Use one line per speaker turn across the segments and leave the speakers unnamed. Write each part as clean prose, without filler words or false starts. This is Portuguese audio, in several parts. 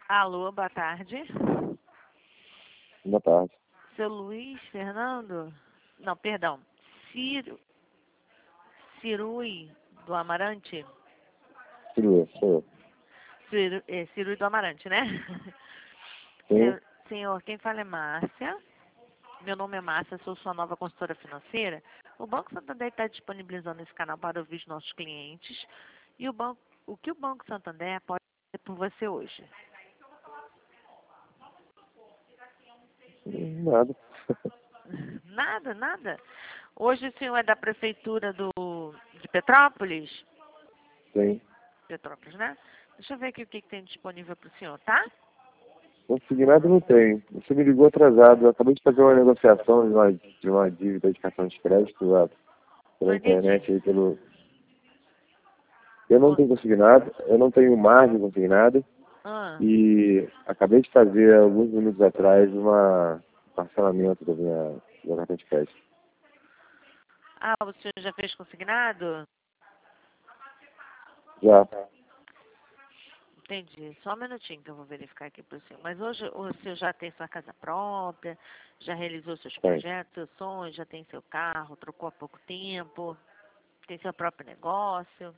Alô, boa tarde.
Boa tarde.
Seu Luiz Fernando? Não, perdão. Cirui do Amarante?
Cirui, sou eu.
Cirui do Amarante, né?
Sim.
Senhor, quem fala é Márcia. Meu nome é Márcia, sou sua nova consultora financeira. O Banco Santander está disponibilizando esse canal para ouvir os nossos clientes. E o que o Banco Santander pode fazer por você hoje?
Nada.
Nada, nada. Hoje o senhor é da prefeitura de Petrópolis?
Sim.
Petrópolis, né? Deixa eu ver aqui o que tem disponível para o senhor, tá?
Consignado não tem. Você me ligou atrasado. Eu acabei de fazer uma negociação de uma dívida de cartão de crédito lá pela internet aí pelo. Eu não tenho consignado, eu não tenho margem consignada e acabei de fazer alguns minutos atrás um parcelamento do meu cartão de crédito.
Ah, o senhor já fez consignado?
Já.
Entendi. Só um minutinho que eu vou verificar aqui para o senhor. Mas hoje o senhor já tem sua casa própria, já realizou seus projetos, seus sonhos, já tem seu carro, trocou há pouco tempo, tem seu próprio negócio.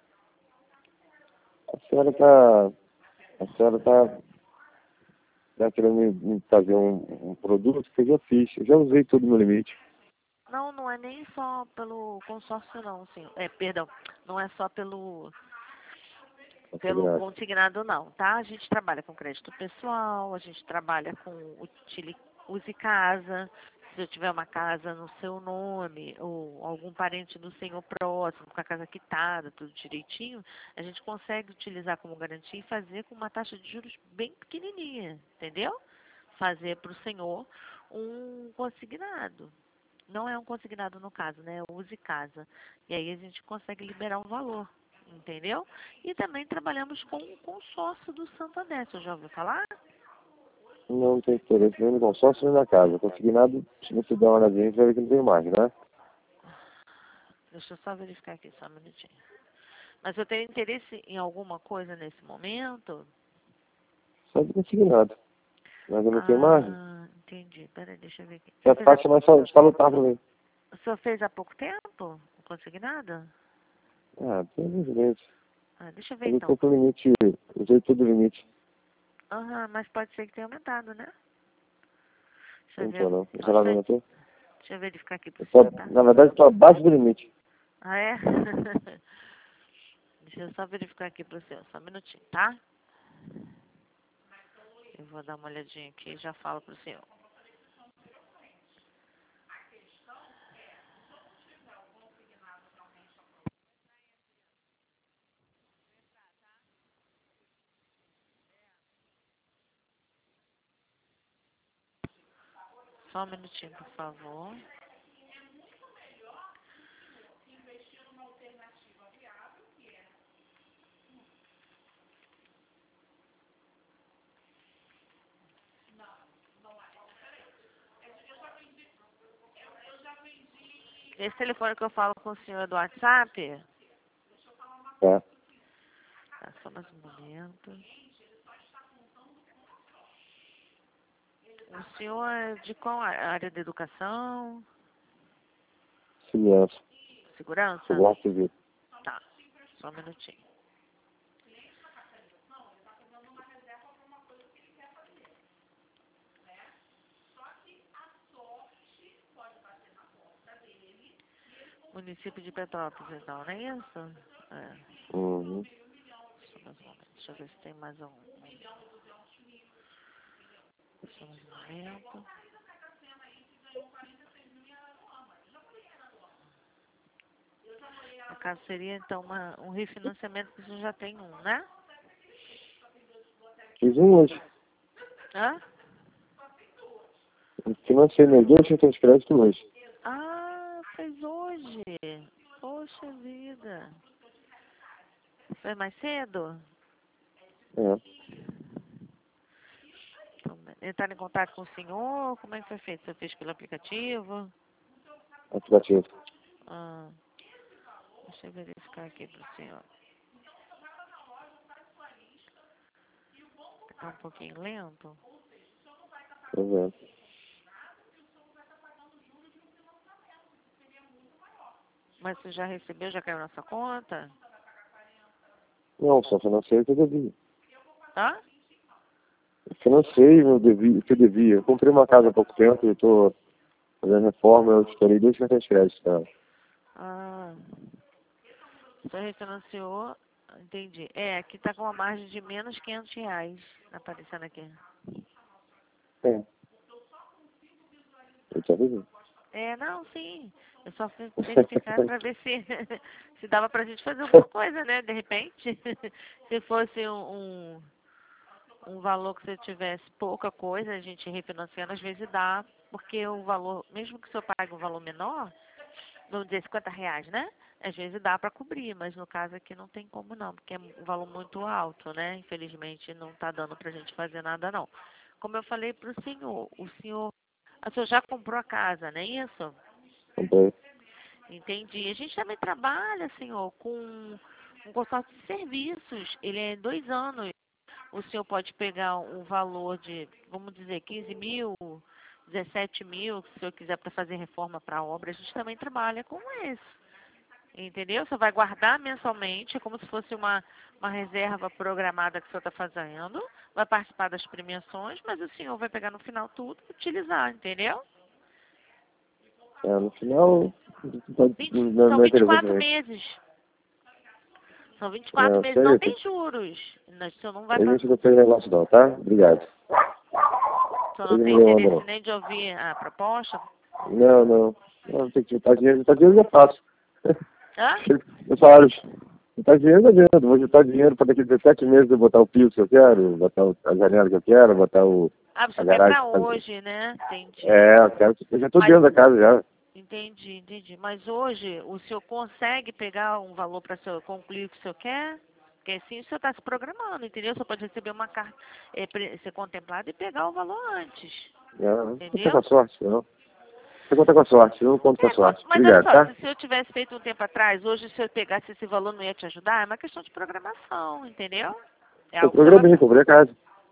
A senhora tá querendo me fazer um produto que eu já fiz. Eu já usei tudo no limite.
Não, não é nem só pelo consórcio não, senhor. Perdão, não é só pelo consignado não, tá? A gente trabalha com crédito pessoal, a gente trabalha com Use Casa. Se eu tiver uma casa no seu nome, ou algum parente do senhor próximo, com a casa quitada, tudo direitinho, a gente consegue utilizar como garantia e fazer com uma taxa de juros bem pequenininha, entendeu? Fazer para o senhor um consignado. Não é um consignado no caso, né? Use Casa. E aí a gente consegue liberar um valor, entendeu? E também trabalhamos com o consórcio do Santander. Você já ouviu falar?
Não tem interesse nem no consórcio nem na casa. Consignado, se você der uma olhadinha, você vai ver que não tem mais, né?
Deixa eu só verificar aqui, só um minutinho. Mas eu tenho interesse em alguma coisa nesse momento?
Só de consignado. Mas eu não tenho margem.
Entendi. Peraí, deixa eu ver aqui.
É fácil, mas só lutar pra mim.
O senhor fez há pouco tempo o consignado?
Tem alguns meses.
Deixa eu ver então.
Usei todo o limite.
Mas pode ser que tenha aumentado, né? Deixa eu ver.
Então não. Já não aumentou?
Deixa eu verificar aqui pro senhor, tá?
Na verdade, estou abaixo do limite.
Ah, é? Deixa eu só verificar aqui pro senhor. Só um minutinho, tá? Eu vou dar uma olhadinha aqui e já falo pro senhor. Só um minutinho, por favor. Esse telefone que eu falo com o senhor é do WhatsApp?
Tá.
Tá, só mais um momento. O senhor é de qual área da educação?
Segurança.
Segurança?
Segurança civil.
Tá, só um minutinho. Município de Petrópolis, então, não é isso?
Uhum.
Só mais um momento. Deixa eu ver se tem mais algum. Só mais um momento. No caso, seria, então, um refinanciamento que você já tem um, né?
Fiz um hoje.
Hã?
Financei meus 2 cartões de crédito hoje.
Fez hoje. Poxa vida. Foi mais cedo? Entrar em contato com o senhor? Como é que foi feito? Você fez pelo aplicativo?
Aplicativo.
Deixa eu verificar aqui para o senhor. Tá um pouquinho lento.
Pois é.
Mas você já recebeu, já caiu na sua conta?
Não, só financei o que eu devia.
Tá?
Financei o que eu devia. Eu comprei uma casa há pouco tempo e estou fazendo reforma, eu estourei 2 cartões de crédito, tá?
Ah, você refinanciou, entendi. É, aqui tá com uma margem de menos R$ 500, aparecendo aqui.
É. Eu te avisei.
É, não, sim. Eu só fui verificar para ver se, se dava pra gente fazer alguma coisa, né? De repente, se fosse um valor que você tivesse pouca coisa, a gente refinanciando, às vezes dá, porque o valor, mesmo que o senhor pague um valor menor, vamos dizer R$ 50, né? Às vezes dá para cobrir, mas no caso aqui não tem como não, porque é um valor muito alto, né? Infelizmente não está dando para a gente fazer nada não. Como eu falei para o senhor, o senhor já comprou a casa, não é isso?
Comprei.
Entendi. A gente também trabalha, senhor, com um consórcio de serviços. Ele é 2 anos. O senhor pode pegar um valor de, vamos dizer, 15 mil, 17 mil, se o senhor quiser para fazer reforma para a obra, a gente também trabalha com esse. Entendeu? Você vai guardar mensalmente, é como se fosse uma reserva programada que o senhor está fazendo, vai participar das premiações, mas o senhor vai pegar no final tudo e utilizar, entendeu?
É, no final,
São
não é interessante
24
também.
meses. São
É,
24 meses,
isso
não
aí,
tem juros. O senhor não vai
a
fazer.
gente não fez negócio não, tá? Obrigado.
O senhor não
Ele
tem
não anda,
interesse
não.
nem de ouvir a proposta?
Não, não. Não, tem que juntar dinheiro eu faço.
Hã?
Eu falo, juntar dinheiro não adianta. Vou juntar dinheiro para daqui a 17 meses eu botar o piso que eu quero, botar a janela que eu quero, botar
Ah,
a
você quer
garagem.
pra hoje, né? Entendi.
É, eu já estou
Mas,
dentro da casa já.
entendi. Mas hoje o senhor consegue pegar um valor para concluir o que o senhor quer? Porque assim o senhor está se programando, entendeu? O senhor pode receber uma carta, ser contemplado e pegar o valor antes.
Não conta com
Entendeu?
a sorte, não. Você conta com a sorte, eu não conto com a sorte.
Mas olha
Obrigado,
só,
tá?
se o senhor tivesse feito um tempo atrás, hoje o senhor pegasse esse valor não ia te ajudar? É uma questão de programação, entendeu? É
Eu
algo que o senhor
programei,
vai...
comprei a casa.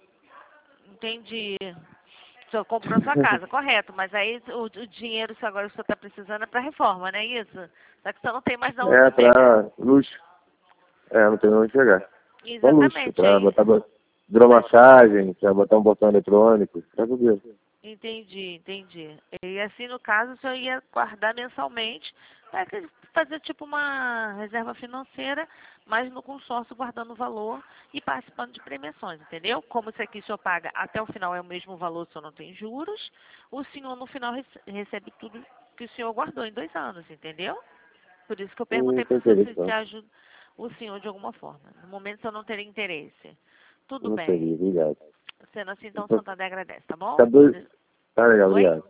Entendi. O senhor comprou sua casa, correto, mas aí o dinheiro, se agora o senhor está precisando, é para reforma, não é isso? Só que o senhor não tem mais de onde
É,
pegar.
pra luxo. É, não tem onde pegar. Só luxo,
Exatamente,
pra
aí.
botar hidromassagem, pra botar um botão eletrônico, pra tudo isso.
Entendi. E assim, no caso, o senhor ia guardar mensalmente para fazer tipo uma reserva financeira, mas no consórcio guardando o valor e participando de premiações, entendeu? Como isso aqui o senhor paga até o final é o mesmo valor, o senhor não tem juros, o senhor no final recebe tudo que o senhor guardou em 2 anos, entendeu? Por isso que eu
Não
perguntei para
tem
o senhor
interesse,
se te
não.
ajuda o senhor de alguma forma. No momento o senhor não teria interesse. Tudo
Não teria,
bem.
obrigado.
Sendo assim, então o
Então,
Santander agradece, tá bom?
ficar dois... Tá legal,
Oi?
obrigado.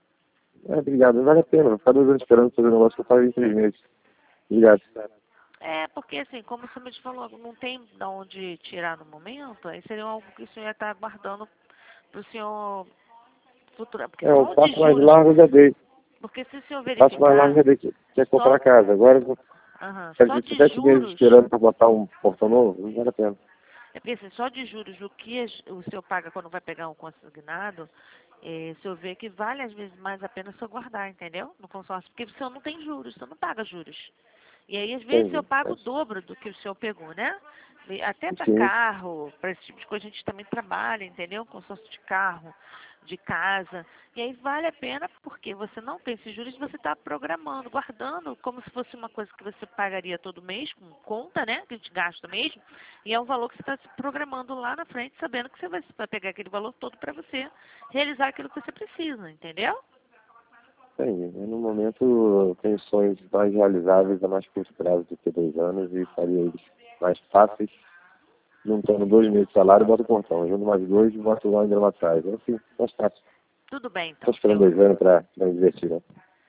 É, obrigado, não vale a pena. Ficar 2 anos esperando fazer um negócio que eu falei em 3 meses. Obrigado.
É, porque assim, como o senhor me falou, não tem de onde tirar no momento, aí seria algo que o senhor ia estar guardando para o senhor futuro. Porque
É, o
só o de
passo mais
juros,
largo eu já dei.
porque se o senhor
O passo mais largo
verificar,
eu já dei, que é comprar
só,
a casa. Agora, quero
só
dizer,
de
7 meses
juros,
esperando para botar um portão novo, não vale a pena.
é porque assim, só de juros, o que o senhor paga quando vai pegar um consignado, o senhor vê que vale às vezes mais a pena o senhor guardar, entendeu? No consórcio, porque o senhor não tem juros, o senhor não paga juros. E aí, às vezes, eu
Entendi.
pago o dobro do que o senhor pegou, né? E até para
Sim,
carro, para esse tipo de coisa, a gente também trabalha, entendeu? Consórcio de carro, de casa. E aí vale a pena porque você não tem esses juros, você está programando, guardando, como se fosse uma coisa que você pagaria todo mês, com conta, né? Que a gente gasta mesmo. E é um valor que você está se programando lá na frente, sabendo que você vai pegar aquele valor todo para você realizar aquilo que você precisa, entendeu?
entendi. No momento, eu tenho sonhos mais realizáveis a mais curto prazo do que 2 anos e faria eles mais fáceis, juntando 2 meses de salário e boto o portão. Junto mais 2 e boto lá em atrás. Assim, mais fácil.
Tudo bem,
Estou
então,
esperando
senhor.
2 anos para investir, né?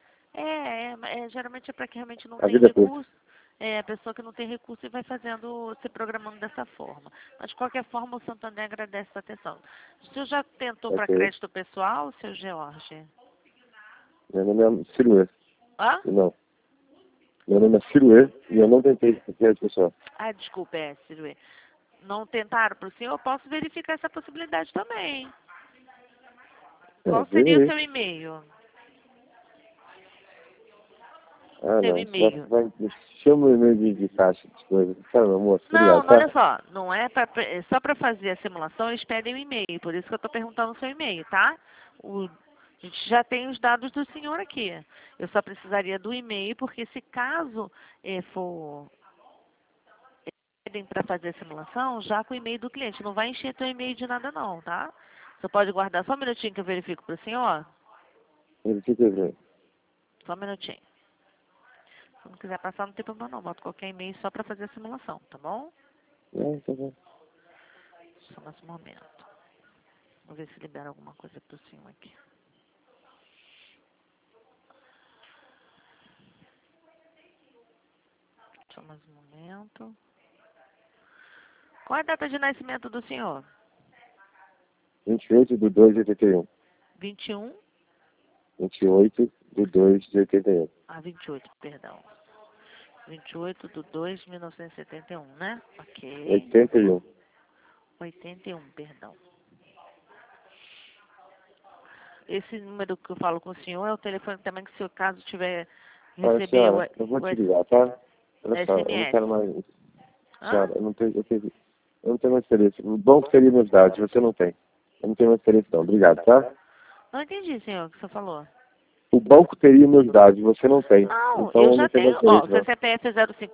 Geralmente é para que realmente não
A
tem
vida é curta.
recurso. É a pessoa que não tem recurso e vai fazendo, se programando dessa forma. Mas de qualquer forma, o Santander agradece a atenção. O senhor já tentou para
Ok.
crédito pessoal, seu George?
Meu nome é Siruê.
Hã?
Não. Meu nome é Siruê e eu não tentei crédito pessoal.
Desculpa, Ciruê. não tentaram para o senhor, eu posso verificar essa possibilidade também.
É,
Qual seria o
beleza.
seu e-mail?
Ah,
Seu
não.
e-mail.
Chama o e-mail de caixa de coisa. Tá, meu moço.
Não,
Obrigado,
olha
tá?
só, não é é só para fazer a simulação, eles pedem o e-mail, por isso que eu estou perguntando o seu e-mail, tá? A gente já tem os dados do senhor aqui. Eu só precisaria do e-mail, porque se caso for pedem para fazer a simulação, já com o e-mail do cliente, não vai encher teu e-mail de nada não, tá? Você pode guardar só um minutinho que eu verifico para o senhor?
Verifica aí.
Só um minutinho. Se não quiser passar, não tem problema não, bota qualquer e-mail só para fazer a simulação, tá bom?
Tá bom.
Só nesse momento. Vou ver se libera alguma coisa pro senhor aqui. Só mais um momento. Qual é a data de nascimento do senhor?
28/2/81.
21?
28/2/81.
Ah, 28, perdão. 28/2/1971, né? Ok.
81.
81, perdão. Esse número que eu falo com o senhor é o telefone também que, se o caso tiver
Olha,
receber
senhora, eu vou te ligar, tá? Olha só, eu não
SMS.
quero mais.
Hã?
Senhora, eu não tenho mais interesse. O banco teria meus dados, você não tem. Eu não tenho mais interesse, não. Obrigado, tá?
Não entendi, senhor, o que você falou.
O banco teria meus dados, você não tem.
Não,
Então
eu
eu
já
não tenho mais
tenho, ó,
interesse,
o seu
não.
CPF é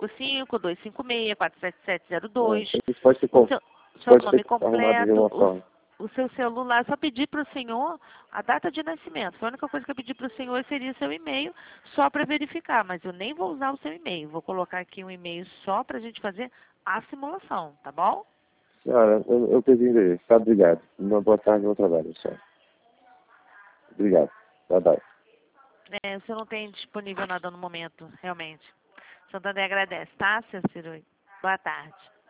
055-256-47702.
Isso pode ser,
O seu
pode
nome
ser arrumado de
completo,
uma forma.
o seu celular, só pedir para o senhor a data de nascimento. Foi a única coisa que eu pedi para o senhor seria seu e-mail, só para verificar, mas eu nem vou usar o seu e-mail. Vou colocar aqui um e-mail só para a gente fazer a simulação, tá bom?
Senhora, eu perdi o endereço, tá? Obrigado. Uma boa tarde, bom trabalho, senhora. Obrigado. Bye, bye.
O senhor não tem disponível nada no momento, realmente. Santander agradece, tá, seu Ciro? Boa tarde.